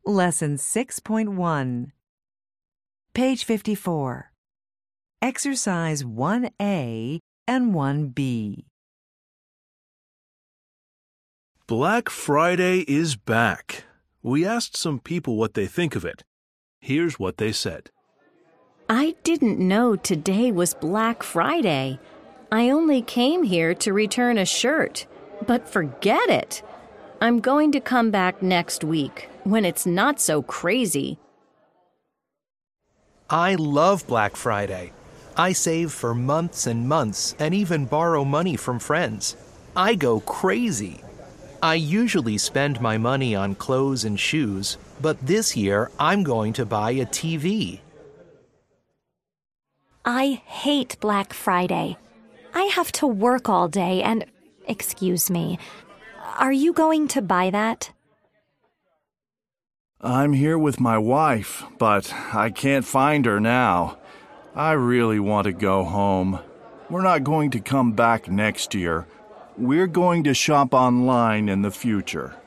Lesson 6.1. Page 54. Exercise 1A and 1B. Black Friday is back. We asked some people what they think of it. Here's what they said. I didn't know today was Black Friday. I only came here to return a shirt. But forget it. I'm going to come back next week when it's not so crazy. I love Black Friday. I save for months and months and even borrow money from friends. I go crazy. I usually spend my money on clothes and shoes, but this year I'm going to buy a TV. I hate Black Friday. I have to work all day and, excuse me, are you going to buy that? I'm here with my wife, but I can't find her now. I really want to go home. We're not going to come back next year. We're going to shop online in the future.